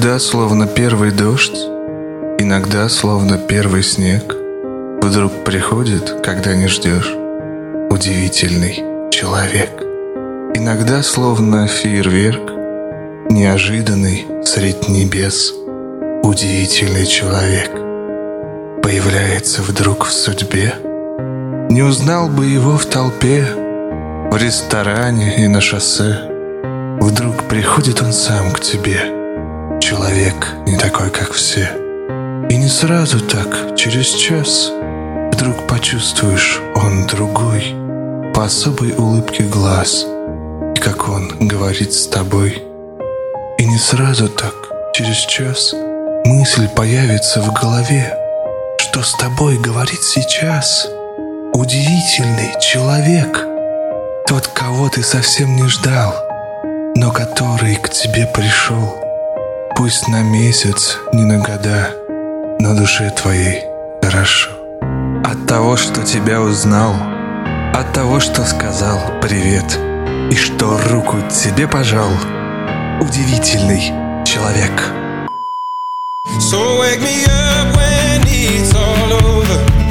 Иногда словно первый дождь, иногда словно первый снег, вдруг приходит, когда не ждешь, удивительный человек. Иногда словно фейерверк, неожиданный средь небес, удивительный человек появляется вдруг в судьбе. Не узнал бы его в толпе, в ресторане и на шоссе. Вдруг приходит он сам к тебе, человек не такой, как все. И не сразу так, через час, вдруг почувствуешь, он другой, по особой улыбке глаз, и как он говорит с тобой. И не сразу так, через час, мысль появится в голове, что с тобой говорит сейчас удивительный человек, тот, кого ты совсем не ждал, но который к тебе пришел, пусть на месяц, не на года, но душе твоей хорошо. От того, что тебя узнал, от того, что сказал привет, и что руку тебе пожал, удивительный человек. So wake me up when it's all over.